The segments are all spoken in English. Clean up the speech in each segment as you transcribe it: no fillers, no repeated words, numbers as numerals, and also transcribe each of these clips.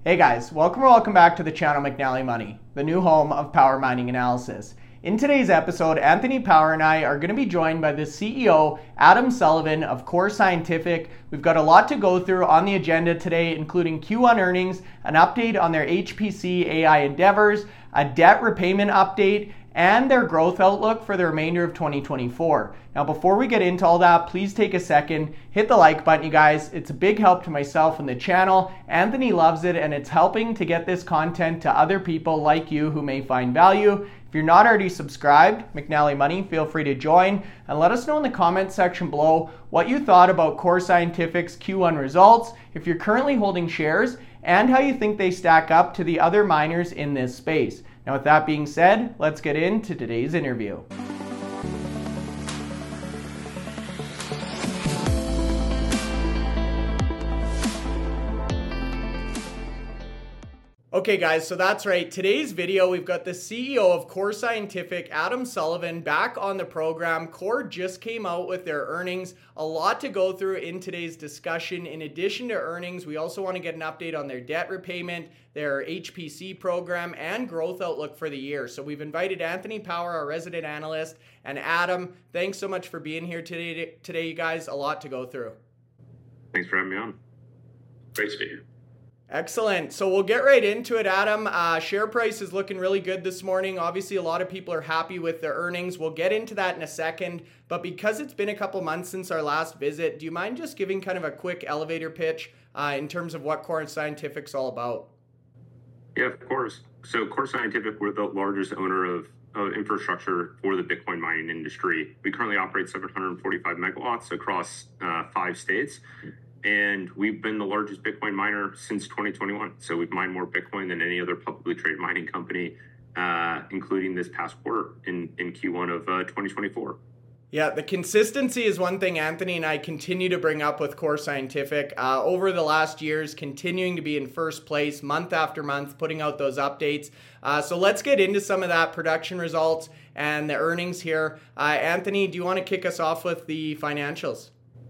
Hey guys, welcome back to the channel McNally Money, the new home of power mining analysis. In today's episode, Anthony Power and I are going to be joined by the CEO, Adam Sullivan of Core Scientific. We've got a lot to go through on the agenda today, including Q1 earnings, an update on their HPC AI endeavors, a debt repayment update, and their growth outlook for the remainder of 2024. Now, before we get into all that, please take a second, hit the like button, you guys. It's a big help to myself and the channel. Anthony loves it, and it's helping to get this content to other people like you who may find value. If you're not already subscribed, McNally Money, feel free to join and let us know in the comments section below what you thought about Core Scientific's Q1 results, if you're currently holding shares, and how you think they stack up to the other miners in this space. Now, with that being said, let's get into today's interview. Okay guys, so that's right. Today's video, we've got the CEO of Core Scientific, Adam Sullivan, back on the program. Core just came out with their earnings. A lot to go through in today's discussion. In addition to earnings, we also want to get an update on their debt repayment, their HPC program, and growth outlook for the year. So we've invited Anthony Power, our resident analyst, and Adam. Thanks so much for being here today, you guys. A lot to go through. Thanks for having me on. Great to be here. Excellent. So we'll get right into it, Adam. Share price is looking really good this morning. Obviously, a lot of people are happy with their earnings. We'll get into that in a second. But because it's been a couple months since our last visit, do you mind just giving kind of a quick elevator pitch in terms of what Core Scientific's all about? Yeah, of course. So Core Scientific, we're the largest owner of infrastructure for the Bitcoin mining industry. We currently operate 745 megawatts across 5 states. And we've been the largest Bitcoin miner since 2021. So we've mined more Bitcoin than any other publicly traded mining company, including this past quarter in Q1 of 2024. Yeah, the consistency is one thing Anthony and I continue to bring up with Core Scientific. Over the last years, continuing to be in first place month after month, putting out those updates. So let's get into some of that production results and the earnings here. Anthony, do you want to kick us off with the financials?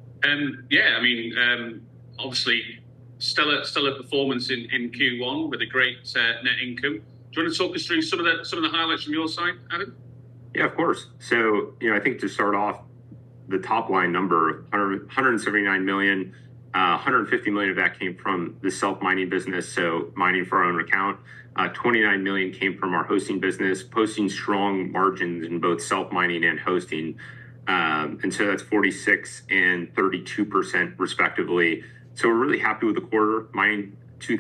Obviously, stellar performance in Q1 with a great net income. Do you want to talk us through some of the highlights from your side, Adam? Yeah, of course. So, I think to start off, the top line number, 179 million, 150 million of that came from the self-mining business, so mining for our own account. 29 million came from our hosting business, posting strong margins in both self-mining and hosting. And so that's 46 and 32% respectively. So we're really happy with the quarter, mining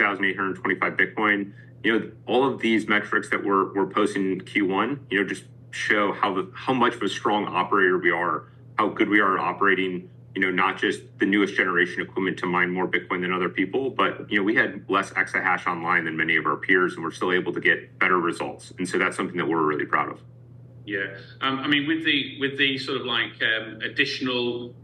2,825 Bitcoin. All of these metrics that we're posting in Q1, just show how much of a strong operator we are, how good we are at operating, not just the newest generation equipment to mine more Bitcoin than other people, but, we had less exahash online than many of our peers, and we're still able to get better results. And so that's something that we're really proud of. Yeah, with the sort of like additional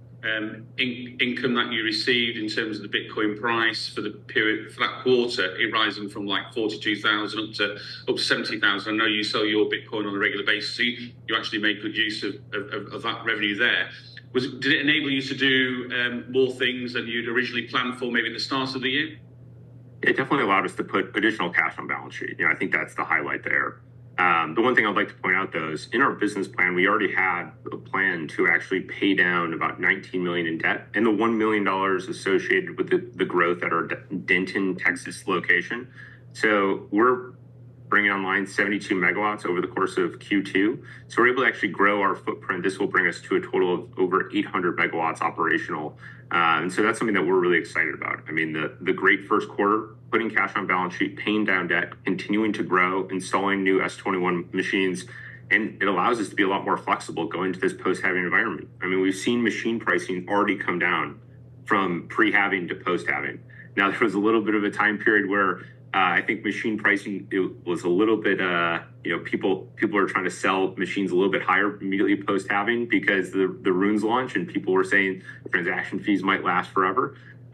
income that you received in terms of the Bitcoin price for the period for that quarter, it rising from like 42,000 up to 70,000. I know you sell your Bitcoin on a regular basis, so you actually made good use of that revenue there. Did it enable you to do more things than you'd originally planned for maybe at the start of the year? It definitely allowed us to put additional cash on balance sheet. I think that's the highlight there. The one thing I'd like to point out, though, is in our business plan, we already had a plan to actually pay down about 19 million in debt and the $1 million associated with the growth at our Denton, Texas location. So we're bringing online 72 megawatts over the course of Q2. So we're able to actually grow our footprint. This will bring us to a total of over 800 megawatts operational. And so that's something that we're really excited about. The great first quarter, putting cash on balance sheet, paying down debt, continuing to grow, installing new S21 machines, and it allows us to be a lot more flexible going to this post-halving environment. We've seen machine pricing already come down from pre-halving to post-halving. Now, there was a little bit of a time period where I think machine pricing, it was a little bit, people are trying to sell machines a little bit higher immediately post-halving because the runes launch and people were saying transaction fees might last forever.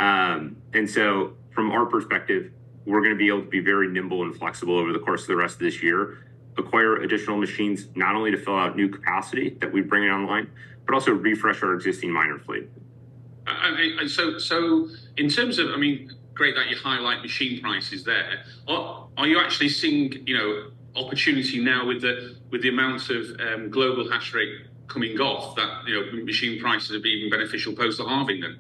And so from our perspective, we're going to be able to be very nimble and flexible over the course of the rest of this year, acquire additional machines, not only to fill out new capacity that we bring online, but also refresh our existing miner fleet. So in terms of, great that you highlight machine prices there. Are you actually seeing, opportunity now with the amount of global hash rate coming off that, machine prices are being beneficial post the halving then?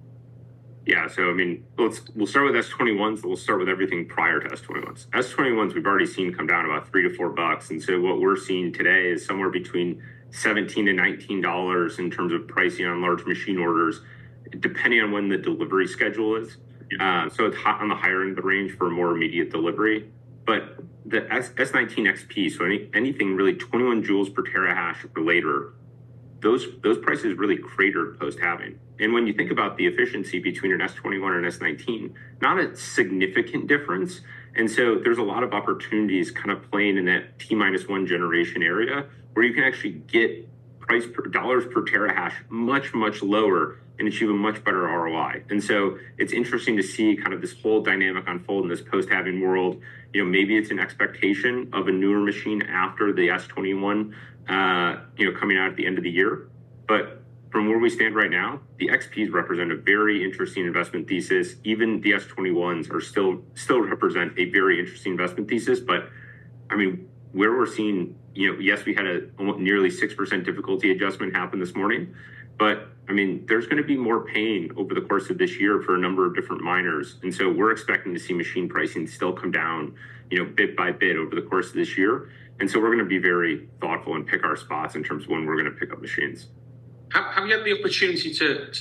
Yeah, so I mean, we'll start with S21s. We'll start with everything prior to S21s. S21s we've already seen come down about $3 to $4, and so what we're seeing today is somewhere between $17 to $19 in terms of pricing on large machine orders, depending on when the delivery schedule is. So it's hot on the higher end of the range for a more immediate delivery. But the S19 XP, so anything really 21 joules per terahash or later, those prices really cratered post-halving. And when you think about the efficiency between an S21 and an S19, not a significant difference. And so there's a lot of opportunities kind of playing in that T-1 generation area where you can actually get price per dollars per terahash much, much lower and achieve a much better ROI. And so it's interesting to see kind of this whole dynamic unfold in this post-halving world. Maybe it's an expectation of a newer machine after the S21, coming out at the end of the year. But from where we stand right now, the XPs represent a very interesting investment thesis. Even the S21s are still represent a very interesting investment thesis. But I mean, where we're seeing, yes, we had a nearly 6% difficulty adjustment happen this morning, but I mean, there's going to be more pain over the course of this year for a number of different miners. And so we're expecting to see machine pricing still come down, bit by bit over the course of this year. And so we're going to be very thoughtful and pick our spots in terms of when we're going to pick up machines. Have you had the opportunity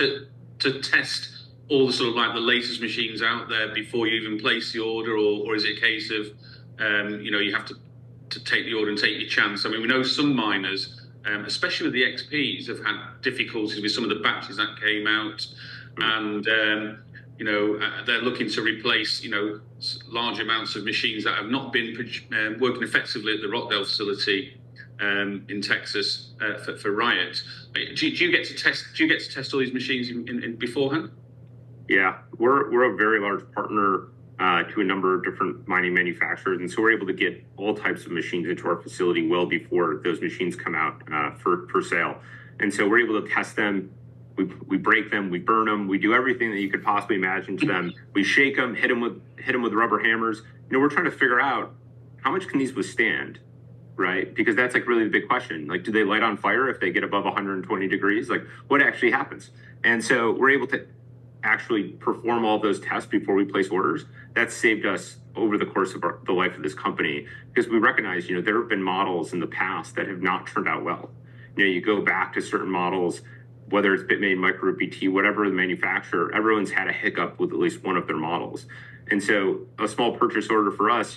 to test all the sort of like the latest machines out there before you even place the order, or is it a case of, you have to take the order and take your chance? I mean, we know some miners, especially with the XPs, have had difficulties with some of the batches that came out, and they're looking to replace large amounts of machines that have not been working effectively at the Rockdale facility in Texas for Riot. Do you get to test all these machines in beforehand? Yeah, we're a very large partner to a number of different mining manufacturers, and so we're able to get all types of machines into our facility well before those machines come out for sale. And so we're able to test them. We break them, we burn them, we do everything that you could possibly imagine to them. We shake them, hit them with rubber hammers. We're trying to figure out how much can these withstand, right? Because that's like really the big question. Like, do they light on fire if they get above 120 degrees? Like, what actually happens? And so we're able to actually perform all those tests before we place orders. That's saved us over the course of the life of this company, because we recognize, there have been models in the past that have not turned out well. You go back to certain models, whether it's Bitmain, MicroBT, whatever the manufacturer, everyone's had a hiccup with at least one of their models. And so a small purchase order for us,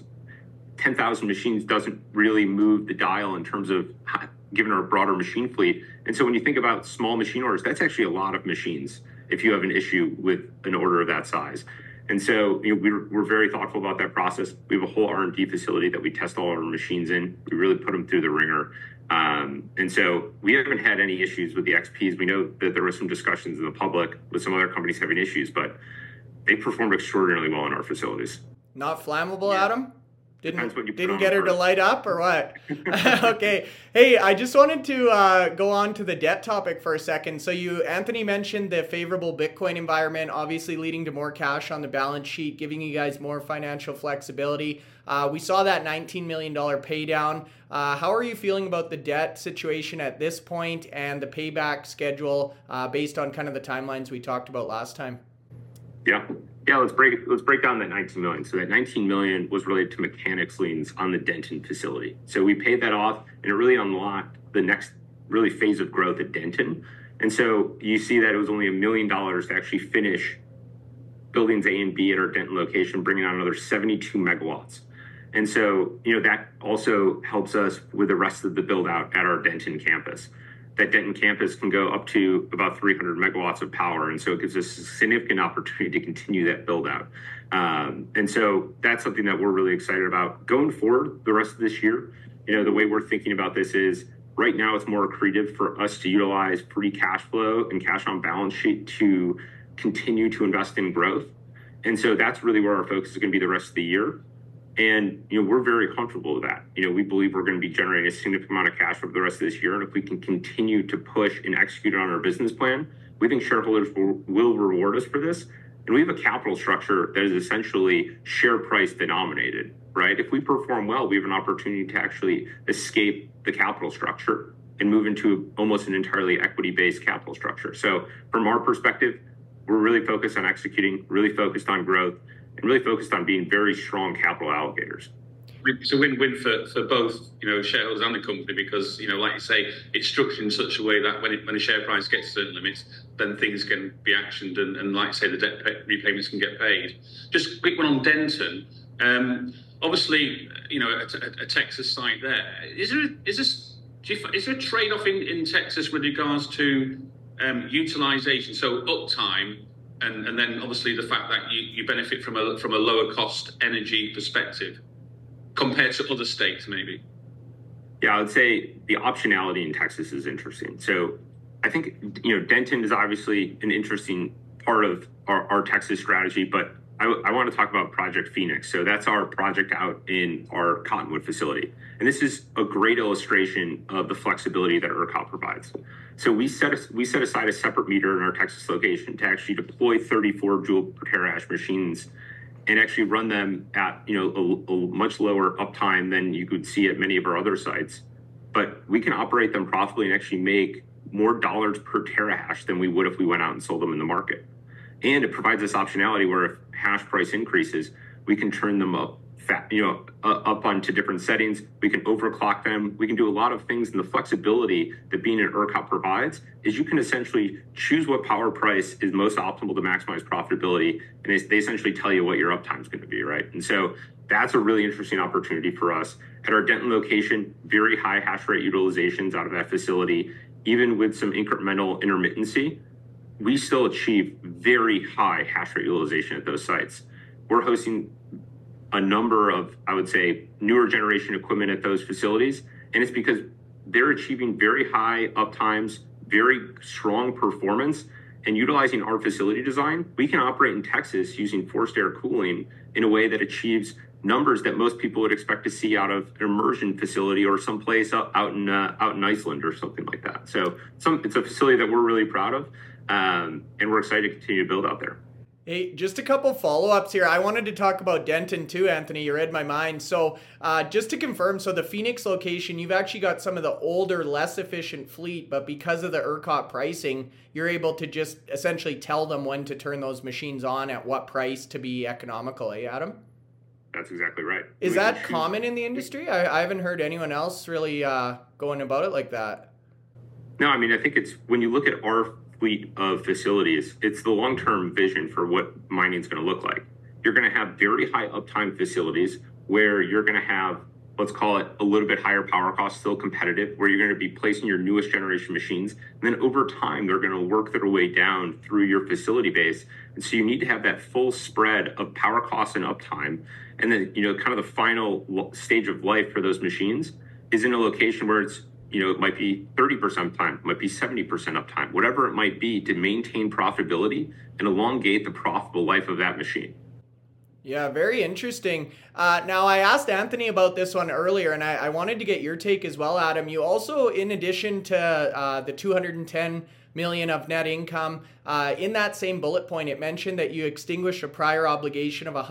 10,000 machines doesn't really move the dial in terms of given our broader machine fleet. And so when you think about small machine orders, that's actually a lot of machines if you have an issue with an order of that size. And so we're very thoughtful about that process. We have a whole R&D facility that we test all our machines in. We really put them through the ringer. And so we haven't had any issues with the XPs. We know that there were some discussions in the public with some other companies having issues, but they performed extraordinarily well in our facilities. Not flammable, yeah. Adam? Didn't get her to light up or what? Okay. Hey, I just wanted to go on to the debt topic for a second. So Anthony mentioned the favorable Bitcoin environment, obviously leading to more cash on the balance sheet, giving you guys more financial flexibility. We saw that $19 million pay down. How are you feeling about the debt situation at this point and the payback schedule based on kind of the timelines we talked about last time? Yeah, let's break down that 19 million. So that 19 million was related to mechanics liens on the Denton facility. So we paid that off, and it really unlocked the next really phase of growth at Denton. And so you see that it was only $1 million to actually finish buildings A and B at our Denton location, bringing on another 72 megawatts. And so, that also helps us with the rest of the build out at our Denton campus. That Denton campus can go up to about 300 megawatts of power. And so it gives us a significant opportunity to continue that build out. And so that's something that we're really excited about going forward the rest of this year. The way we're thinking about this is right now it's more accretive for us to utilize free cash flow and cash on balance sheet to continue to invest in growth. And so that's really where our focus is going to be the rest of the year. And, we're very comfortable with that. We believe we're going to be generating a significant amount of cash over the rest of this year. And if we can continue to push and execute on our business plan, we think shareholders will reward us for this. And we have a capital structure that is essentially share price denominated, right? If we perform well, we have an opportunity to actually escape the capital structure and move into almost an entirely equity-based capital structure. So from our perspective, we're really focused on executing, really focused on growth, and really focused on being very strong capital allocators. It's a win-win for both, shareholders and the company, because, like you say, it's structured in such a way that when a share price gets certain limits, then things can be actioned, and like I say, the debt repayments can get paid. Just a quick one on Denton. Obviously, a Texas site there. Is there a trade-off in Texas with regards to utilization, so uptime, and then obviously the fact that you benefit from a lower cost energy perspective compared to other states, maybe? Yeah, I would say the optionality in Texas is interesting. So I think, Denton is obviously an interesting part of our Texas strategy, but I want to talk about Project Phoenix. So that's our project out in our Cottonwood facility. And this is a great illustration of the flexibility that ERCOT provides. So we set aside a separate meter in our Texas location to actually deploy 34 joule per terahash machines and actually run them at a much lower uptime than you could see at many of our other sites. But we can operate them profitably and actually make more dollars per terahash than we would if we went out and sold them in the market. And it provides this optionality where if hash price increases, we can turn them up onto different settings. We can overclock them. We can do a lot of things. And the flexibility that being an ERCOT provides is you can essentially choose what power price is most optimal to maximize profitability. And they essentially tell you what your uptime is going to be, right? And so that's a really interesting opportunity for us. At our Denton location, very high hash rate utilizations out of that facility, even with some incremental intermittency, we still achieve very high hash rate utilization at those sites. We're hosting a number of, I would say, newer generation equipment at those facilities. And it's because they're achieving very high uptimes, very strong performance, and utilizing our facility design. We can operate in Texas using forced air cooling in a way that achieves numbers that most people would expect to see out of an immersion facility or someplace out in Iceland or something like that. So it's a facility that we're really proud of, and we're excited to continue to build out there. Hey, just a couple follow-ups here. I wanted to talk about Denton too, Anthony. You read my mind. So just to confirm, so the Phoenix location, you've actually got some of the older, less efficient fleet, but because of the ERCOT pricing, you're able to just essentially tell them when to turn those machines on at what price to be economical, Adam? That's exactly right. Is that common in the industry? I haven't heard anyone else really going about it like that. No, I mean, I think it's when you look at our fleet of facilities, it's the long-term vision for what mining is going to look like. You're going to have very high uptime facilities where you're going to have, let's call it a little bit higher power cost, still competitive, where you're going to be placing your newest generation machines. And then over time, they're going to work their way down through your facility base. And so you need to have that full spread of power costs and uptime. And then, kind of the final stage of life for those machines is in a location where it's, it might be 30% uptime, it might be 70% uptime, whatever it might be, to maintain profitability and elongate the profitable life of that machine. Yeah, very interesting. Now, I asked Anthony about this one earlier, and I wanted to get your take as well, Adam. You also, in addition to the $210 million of net income, in that same bullet point, it mentioned that you extinguished a prior obligation of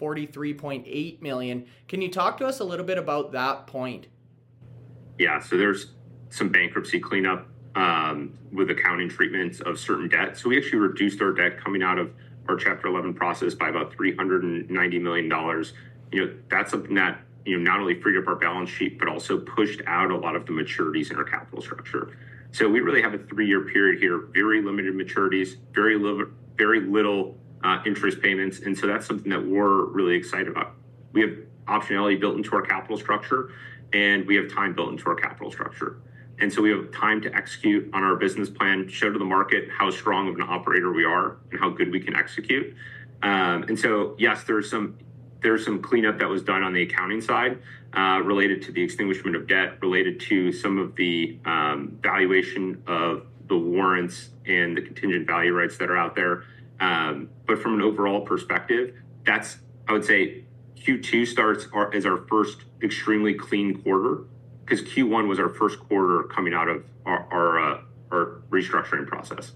$143.8 million. Can you talk to us a little bit about that point? Yeah, so there's some bankruptcy cleanup with accounting treatments of certain debt. So we actually reduced our debt coming out of our Chapter 11 process by about $390 million. That's something that not only freed up our balance sheet, but also pushed out a lot of the maturities in our capital structure. So we really have a 3-year period here, very limited maturities, very little interest payments. And so that's something that we're really excited about. We have optionality built into our capital structure, and we have time built into our capital structure. And so we have time to execute on our business plan, show to the market how strong of an operator we are and how good we can execute. And so, yes, there's some cleanup that was done on the accounting side related to the extinguishment of debt, related to some of the valuation of the warrants and the contingent value rights that are out there. But from an overall perspective, I would say, Q2 starts as our first extremely clean quarter, because Q1 was our first quarter coming out of our restructuring process.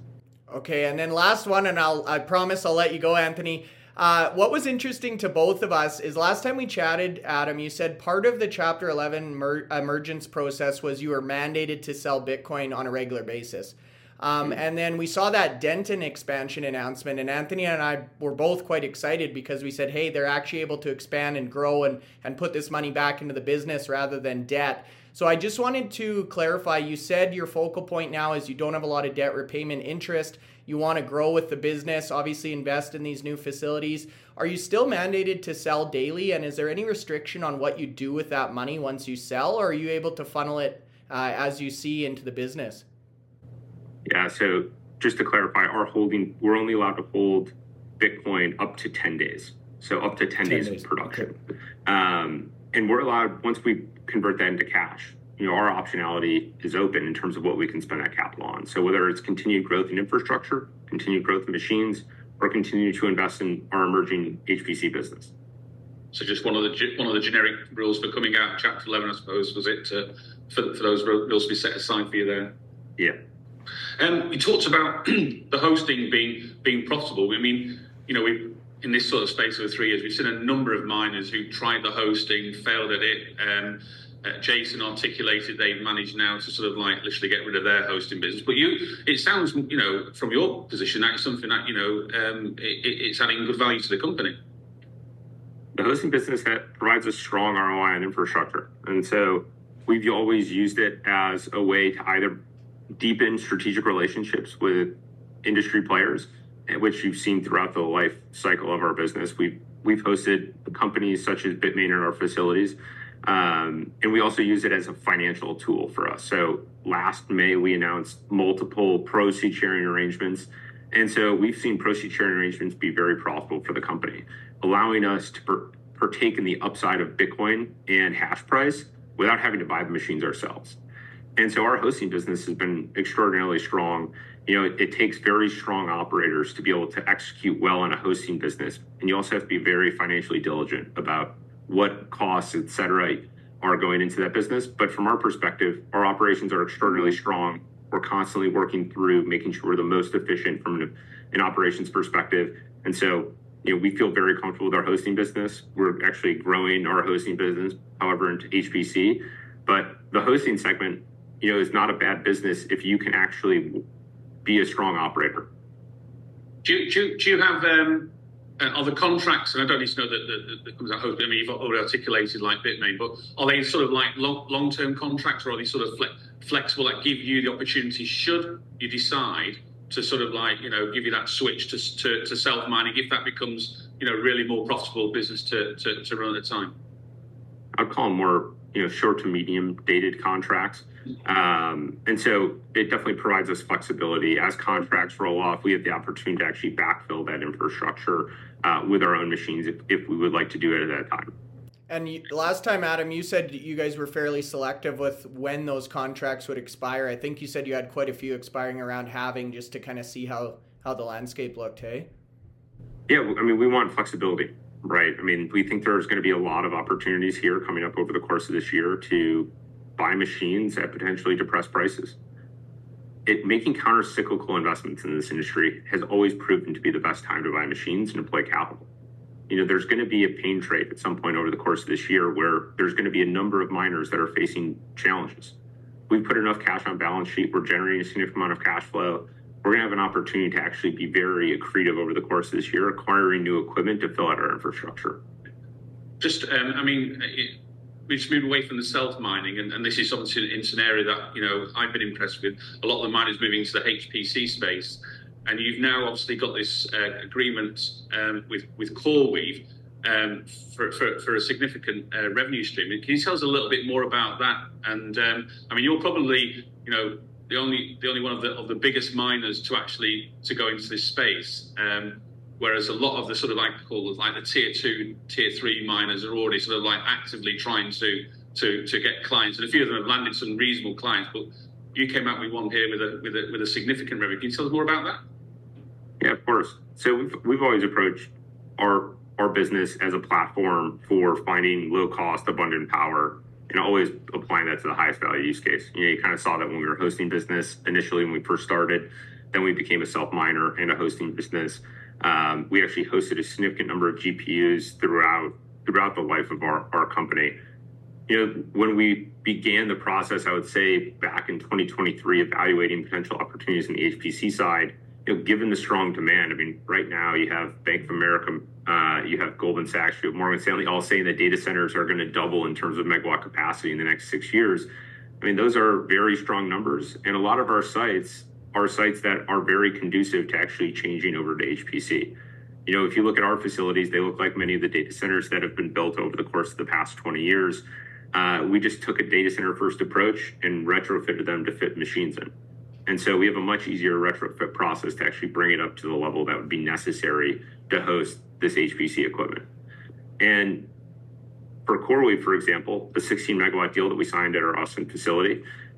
Okay, and then last one, and I promise I'll let you go, Anthony. What was interesting to both of us is last time we chatted, Adam, you said part of the Chapter 11 emergence process was you were mandated to sell Bitcoin on a regular basis. And then we saw that Denton expansion announcement, and Anthony and I were both quite excited because we said, hey, they're actually able to expand and grow and put this money back into the business rather than debt. So I just wanted to clarify, you said your focal point now is you don't have a lot of debt repayment interest. You want to grow with the business, obviously invest in these new facilities. Are you still mandated to sell daily? And is there any restriction on what you do with that money once you sell? Or are you able to funnel it as you see into the business? Yeah, so just to clarify, we're only allowed to hold Bitcoin up to 10 days. So up to 10 days of production. Okay. And we're allowed, once we convert that into cash, our optionality is open in terms of what we can spend that capital on. So whether it's continued growth in infrastructure, continued growth in machines, or continue to invest in our emerging HPC business. So just one of the generic rules for coming out of Chapter 11, I suppose, was it for those rules to be set aside for you there? Yeah. You talked about the hosting being profitable. I mean, we've in this sort of space over 3 years, we've seen a number of miners who tried the hosting, failed at it. Jason articulated they've managed now to sort of like literally get rid of their hosting business. But it sounds, from your position, that's something that, it's adding good value to the company. The hosting business provides a strong ROI on infrastructure. And so we've always used it as a way to either deepen strategic relationships with industry players, which you've seen throughout the life cycle of our business. We've hosted companies such as Bitmain in our facilities. And we also use it as a financial tool for us. So last May, we announced multiple proceeds sharing arrangements. And so we've seen proceeds sharing arrangements be very profitable for the company, allowing us to partake in the upside of Bitcoin and hash price without having to buy the machines ourselves. And so our hosting business has been extraordinarily strong. It takes very strong operators to be able to execute well in a hosting business. And you also have to be very financially diligent about what costs, et cetera, are going into that business. But from our perspective, our operations are extraordinarily strong. We're constantly working through making sure we're the most efficient from an operations perspective. And so, we feel very comfortable with our hosting business. We're actually growing our hosting business, however, into HPC. But the hosting segment, is not a bad business if you can actually be a strong operator. Do you have other contracts? And I don't need to know that comes out hosting. I mean, you've already articulated like Bitmain, but are they sort of like long-term contracts, or are they sort of flexible that give you the opportunity, should you decide to sort of like, give you that switch to self-mining if that becomes, really more profitable business to run at a time? I'd call them more, short to medium dated contracts. And so it definitely provides us flexibility. As contracts roll off, we have the opportunity to actually backfill that infrastructure with our own machines if we would like to do it at that time. And last time, Adam, you said you guys were fairly selective with when those contracts would expire. I think you said you had quite a few expiring around halving just to kind of see how the landscape looked, hey? Yeah, I mean, we want flexibility, right? I mean, we think there's going to be a lot of opportunities here coming up over the course of this year to buy machines at potentially depressed prices. Making counter-cyclical investments in this industry has always proven to be the best time to buy machines and deploy capital. There's going to be a pain trade at some point over the course of this year where there's going to be a number of miners that are facing challenges. We've put enough cash on balance sheet. We're generating a significant amount of cash flow. We're going to have an opportunity to actually be very accretive over the course of this year, acquiring new equipment to fill out our infrastructure. Just, we just moved away from the self-mining, and this is obviously an area that, I've been impressed with. A lot of the miners moving into the HPC space, and you've now obviously got this agreement with CoreWeave for a significant revenue stream. Can you tell us a little bit more about that? And you're probably, the only one of the biggest miners to go into this space. Whereas a lot of the sort of like the tier 2, tier 3 miners are already sort of like actively trying to get clients, and a few of them have landed some reasonable clients. But you came out with one here with a significant revenue. Can you tell us more about that? Yeah, of course. So we've always approached our business as a platform for finding low cost, abundant power, and always applying that to the highest value use case. You kind of saw that when we were hosting business initially when we first started. Then we became a self-miner and a hosting business. We actually hosted a significant number of GPUs throughout the life of our company. When we began the process, I would say back in 2023, evaluating potential opportunities in the HPC side, given the strong demand, I mean, right now you have Bank of America, you have Goldman Sachs, you have Morgan Stanley, all saying that data centers are going to double in terms of megawatt capacity in the next 6 years. I mean, those are very strong numbers. And a lot of our sites are sites that are very conducive to actually changing over to HPC. If you look at our facilities, they look like many of the data centers that have been built over the course of the past 20 years. We just took a data center first approach and retrofitted them to fit machines in. And so we have a much easier retrofit process to actually bring it up to the level that would be necessary to host this HPC equipment. And for CoreWeave, for example, the 16 megawatt deal that we signed at our Austin facility,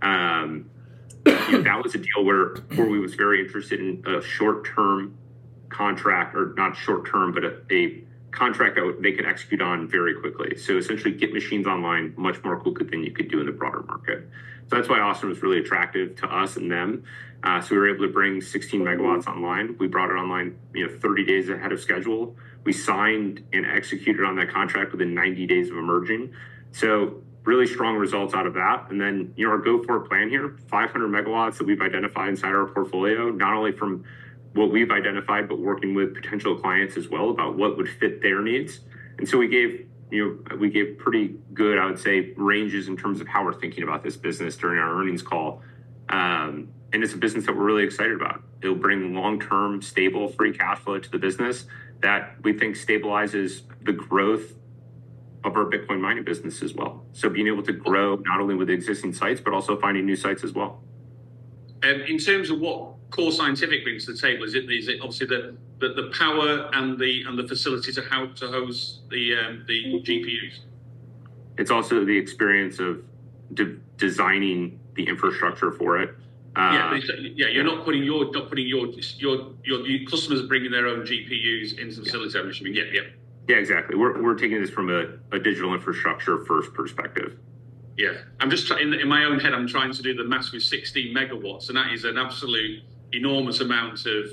that was a deal where CoreWeave was very interested in a short-term contract, or not short-term, but a contract that they could execute on very quickly. So essentially get machines online much more quickly than you could do in the broader market. So that's why Austin was really attractive to us and them. So we were able to bring 16 megawatts online. We brought it online 30 days ahead of schedule. We signed and executed on that contract within 90 days of emerging. So really strong results out of that. And then our go-forward plan here, 500 megawatts that we've identified inside our portfolio, not only from what we've identified, but working with potential clients as well about what would fit their needs. And so we gave pretty good, I would say, ranges in terms of how we're thinking about this business during our earnings call. And it's a business that we're really excited about. It'll bring long-term, stable, free cash flow to the business that we think stabilizes the growth of our Bitcoin mining business as well. So being able to grow not only with existing sites, but also finding new sites as well. In terms of what Core Scientific brings to the table, is it obviously the power and the facility to host the GPUs? It's also the experience of designing the infrastructure for it. You're not putting your customers bringing their own GPUs into the facility. I'm assuming. Yeah, exactly. We're taking this from a digital infrastructure first perspective. Yeah, I'm just in my own head. I'm trying to do the maths with 16 megawatts, and that is an absolute enormous amount of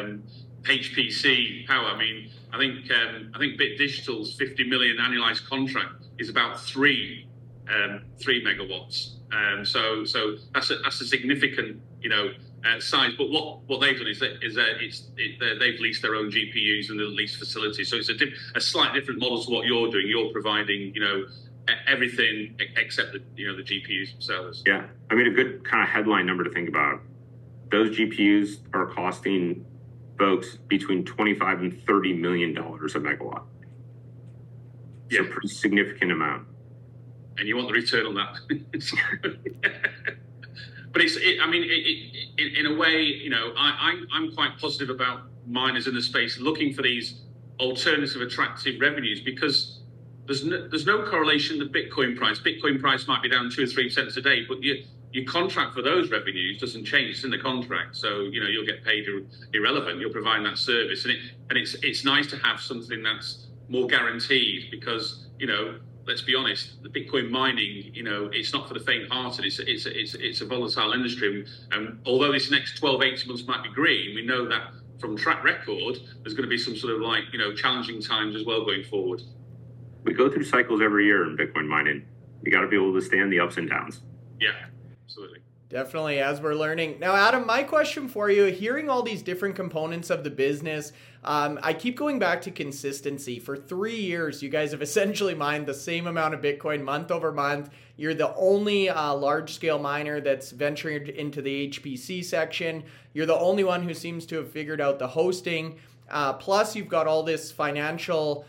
HPC power. I mean, I think Bit Digital's 50 million annualized contract is about 3 megawatts. So that's a significant size. But what they've done is they've leased their own GPUs and the leased facilities. So it's a slightly different model to what you're doing. You're providing everything except the GPUs themselves. Yeah, I mean, a good kind of headline number to think about. Those GPUs are costing folks between $25 and $30 million a megawatt. Yeah, so a pretty significant amount. And you want the return on that. But in a way, I'm quite positive about miners in the space looking for these alternative, attractive revenues, because there's no correlation to Bitcoin price. Bitcoin price might be down 2 or 3% today, but your contract for those revenues doesn't change. It's in the contract, so you'll get paid irrelevant. You're providing that service, and it's nice to have something that's more guaranteed, because let's be honest, the Bitcoin mining, it's not for the faint-hearted. It's a volatile industry, and although this next 12, 18 months might be green, we know that from track record, there's going to be some sort of challenging times as well going forward. We go through cycles every year in Bitcoin mining. You got to be able to stand the ups and downs. Yeah, absolutely. Definitely, as we're learning. Now, Adam, my question for you, hearing all these different components of the business, I keep going back to consistency. For 3 years, you guys have essentially mined the same amount of Bitcoin month over month. You're the only large-scale miner that's ventured into the HPC section. You're the only one who seems to have figured out the hosting. Plus, you've got all this financial,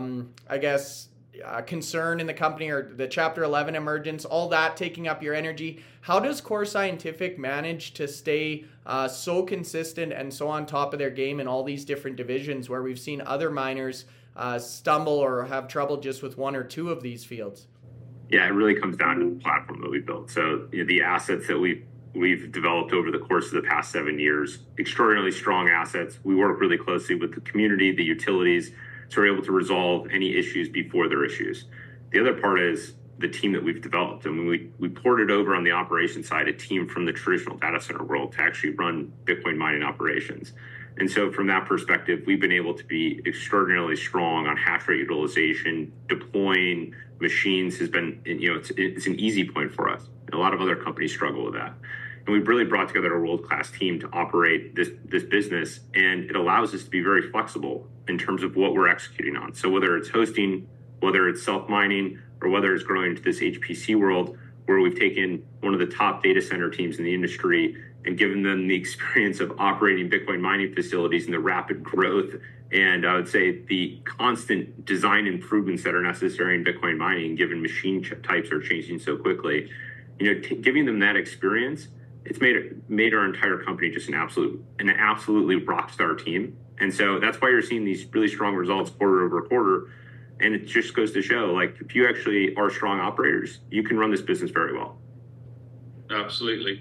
concern in the company, or the Chapter 11 emergence, all that taking up your energy. How does Core Scientific manage to stay so consistent and so on top of their game in all these different divisions, where we've seen other miners stumble or have trouble just with 1 or 2 of these fields? Yeah, it really comes down to the platform that we built. So the assets that we've developed over the course of the past 7 years, extraordinarily strong assets. We work really closely with the community, the utilities, so we're able to resolve any issues before they're issues. The other part is the team that we've developed. And we ported over on the operations side a team from the traditional data center world to actually run Bitcoin mining operations. And so from that perspective, we've been able to be extraordinarily strong on hash rate utilization. Deploying machines has been, it's an easy point for us. And a lot of other companies struggle with that. And we've really brought together a world-class team to operate this business, and it allows us to be very flexible in terms of what we're executing on. So whether it's hosting, whether it's self-mining, or whether it's growing into this HPC world, where we've taken one of the top data center teams in the industry and given them the experience of operating Bitcoin mining facilities and the rapid growth, and I would say the constant design improvements that are necessary in Bitcoin mining, given machine types are changing so quickly. Giving them that experience, it's made our entire company just an absolutely rock star team. And so that's why you're seeing these really strong results quarter over quarter. And it just goes to show, like, if you actually are strong operators, you can run this business very well. Absolutely.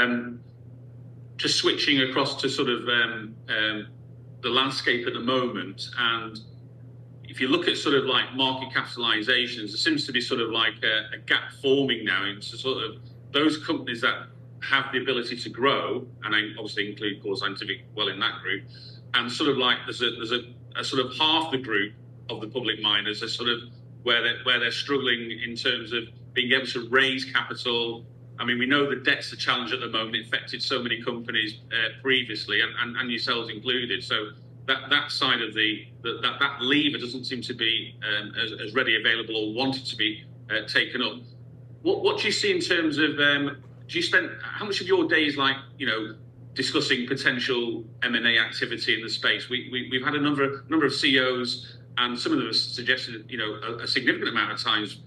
Just switching across to sort of the landscape at the moment, and if you look at sort of like market capitalizations, there seems to be sort of like a gap forming now into sort of those companies that have the ability to grow, and I obviously include Core Scientific well in that group, and sort of like there's a sort of half the group of the public miners are sort of where they're struggling in terms of being able to raise capital. I mean, we know the debt's a challenge at the moment. It affected so many companies previously, and yourselves included. So that side of that lever doesn't seem to be as ready available or wanted to be taken up. What do you see in terms of? Do you spend how much of your days discussing potential M&A activity in the space? We've had a number of CEOs, and some of them have suggested a significant amount of times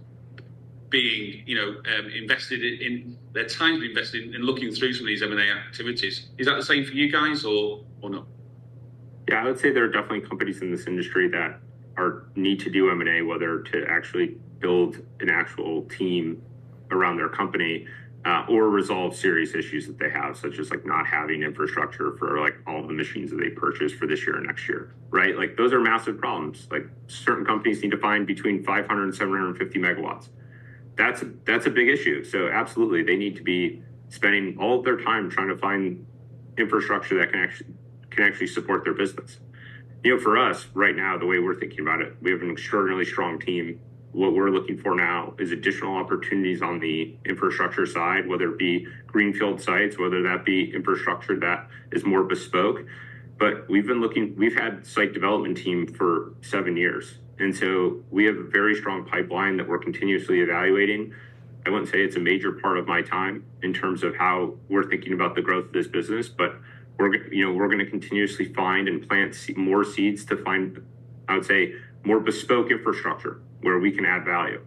being invested in their time invested in looking through some of these M&A activities. Is that the same for you guys or not? Yeah, I would say there are definitely companies in this industry that need to do M&A, whether to actually build an actual team around their company or resolve serious issues that they have, such as like not having infrastructure for like all the machines that they purchase for this year and next year, right? Like those are massive problems. Like certain companies need to find between 500 and 750 megawatts. That's a big issue. So absolutely, they need to be spending all of their time trying to find infrastructure that can actually support their business. For us right now, the way we're thinking about it, we have an extraordinarily strong team. What we're looking for now is additional opportunities on the infrastructure side, whether it be greenfield sites, whether that be infrastructure that is more bespoke. But we've had site development team for 7 years. And so we have a very strong pipeline that we're continuously evaluating. I wouldn't say it's a major part of my time in terms of how we're thinking about the growth of this business, but we're going to continuously find and plant more seeds to find, I would say, more bespoke infrastructure where we can add value.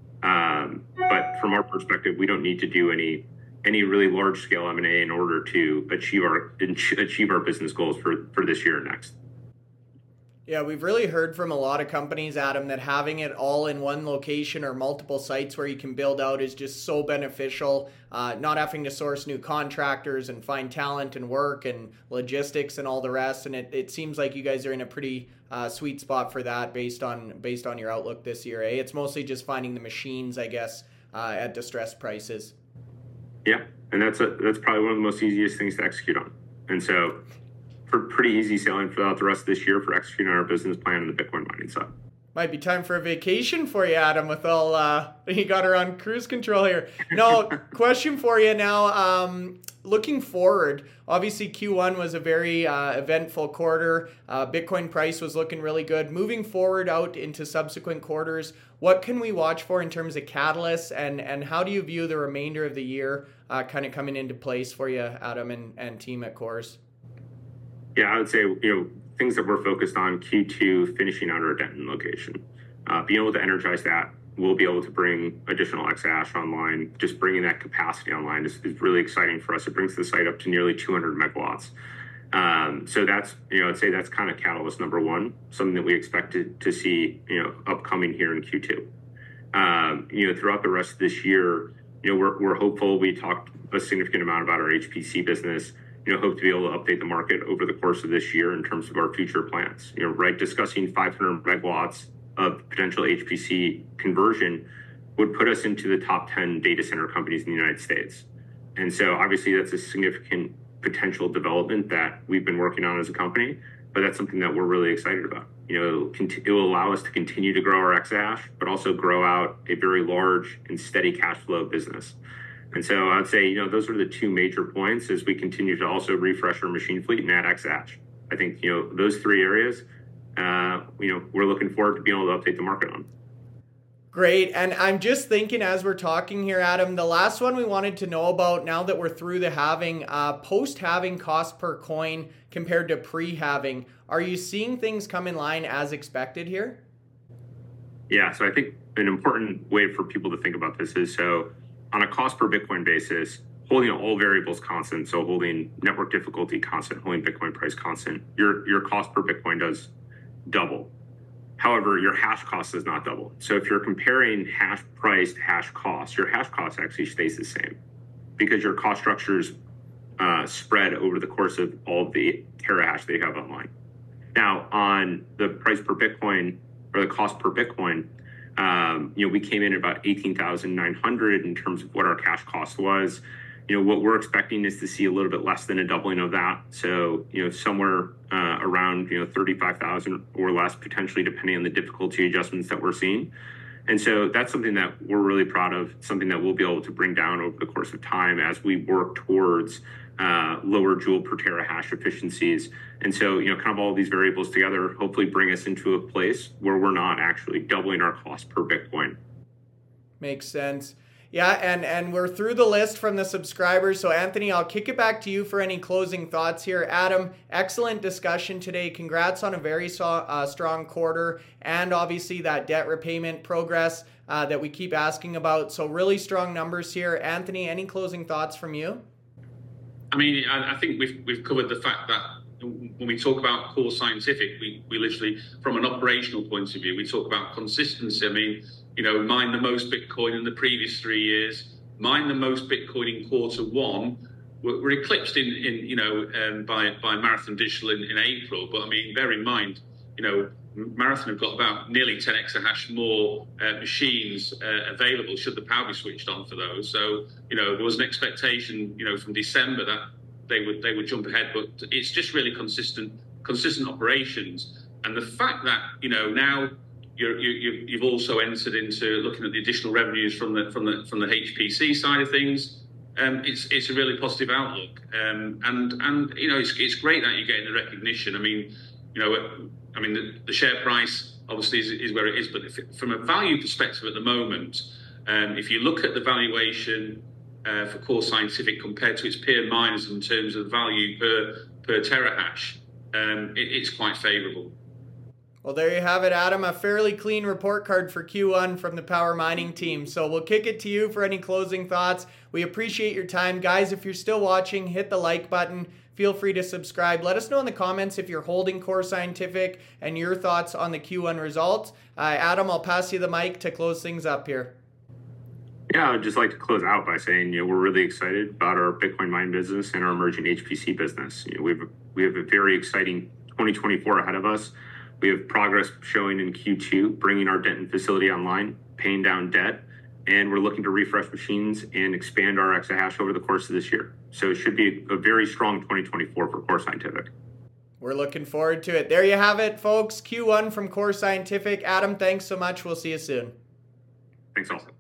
But from our perspective, we don't need to do any really large scale M&A in order to achieve our business goals for this year and next. Yeah, we've really heard from a lot of companies, Adam, that having it all in one location or multiple sites where you can build out is just so beneficial. Not having to source new contractors and find talent and work and logistics and all the rest. And it seems like you guys are in a pretty sweet spot for that based on your outlook this year. It's mostly just finding the machines, I guess, at distressed prices. Yeah, and that's probably one of the most easiest things to execute on. And so for pretty easy sailing throughout the rest of this year for executing our business plan on the Bitcoin mining side. Might be time for a vacation for you, Adam, with all you got her on cruise control here. No, question for you now. Looking forward, obviously Q1 was a very eventful quarter. Bitcoin price was looking really good. Moving forward out into subsequent quarters, what can we watch for in terms of catalysts, and how do you view the remainder of the year kind of coming into place for you, Adam and team at Cores? Yeah, I would say, things that we're focused on, Q2, finishing out our Denton location. Being able to energize that, we'll be able to bring additional exahash online. Just bringing that capacity online is really exciting for us. It brings the site up to nearly 200 megawatts. So that's, I'd say that's kind of catalyst number one, something that we expected to see, upcoming here in Q2. Throughout the rest of this year, we're hopeful. We talked a significant amount about our HPC business. Hope to be able to update the market over the course of this year in terms of our future plans. Discussing 500 megawatts of potential HPC conversion, would put us into the top 10 data center companies in the United States. And so obviously that's a significant potential development that we've been working on as a company, but that's something that we're really excited about. It will allow us to continue to grow our exahash, but also grow out a very large and steady cash flow business. And so I'd say, those are the two major points as we continue to also refresh our machine fleet and add exahash. I think, those three areas, we're looking forward to being able to update the market on. Great. And I'm just thinking as we're talking here, Adam, the last one we wanted to know about now that we're through the halving, post-halving cost per coin compared to pre-halving. Are you seeing things come in line as expected here? Yeah, so I think an important way for people to think about this is, so on a cost per Bitcoin basis, holding all variables constant, so holding network difficulty constant, holding Bitcoin price constant, your cost per Bitcoin does double. However, your hash cost does not double. So if you're comparing hash price to hash cost, your hash cost actually stays the same because your cost structures spread over the course of all of the terahash that you have online. Now, on the price per Bitcoin or the cost per Bitcoin, we came in at about 18,900 in terms of what our cash cost was. What we're expecting is to see a little bit less than a doubling of that. So, somewhere around, 35,000 or less, potentially, depending on the difficulty adjustments that we're seeing. And so that's something that we're really proud of, something that we'll be able to bring down over the course of time as we work towards lower joule per terahash efficiencies. And so, kind of all of these variables together hopefully bring us into a place where we're not actually doubling our cost per Bitcoin. Makes sense. Yeah, and we're through the list from the subscribers. So Anthony, I'll kick it back to you for any closing thoughts here. Adam, excellent discussion today. Congrats on a very strong quarter and obviously that debt repayment progress that we keep asking about. So really strong numbers here. Anthony, any closing thoughts from you? I mean, I think we've covered the fact that when we talk about Core Scientific, we literally, from an operational point of view, we talk about consistency. I mean, mine the most Bitcoin in the previous 3 years, mine the most Bitcoin in quarter one. We're eclipsed by Marathon Digital in April. But I mean, bear in mind, Marathon have got about nearly 10 exahash more machines available should the power be switched on for those. So, there was an expectation, from December that they would jump ahead, but it's just really consistent operations. And the fact that, now you've also entered into looking at the additional revenues from the HPC side of things. It's a really positive outlook, and it's great that you're getting the recognition. I mean, the share price obviously is where it is, but from a value perspective at the moment, if you look at the valuation for Core Scientific compared to its peer miners in terms of value per terahash, it's quite favourable. Well, there you have it, Adam. A fairly clean report card for Q1 from the Power Mining team. So we'll kick it to you for any closing thoughts. We appreciate your time. Guys, if you're still watching, hit the like button. Feel free to subscribe. Let us know in the comments if you're holding Core Scientific and your thoughts on the Q1 results. Adam, I'll pass you the mic to close things up here. Yeah, I'd just like to close out by saying, we're really excited about our Bitcoin mine business and our emerging HPC business. We have a very exciting 2024 ahead of us. We have progress showing in Q2, bringing our Denton facility online, paying down debt, and we're looking to refresh machines and expand our exahash over the course of this year. So it should be a very strong 2024 for Core Scientific. We're looking forward to it. There you have it, folks. Q1 from Core Scientific. Adam, thanks so much. We'll see you soon. Thanks, also.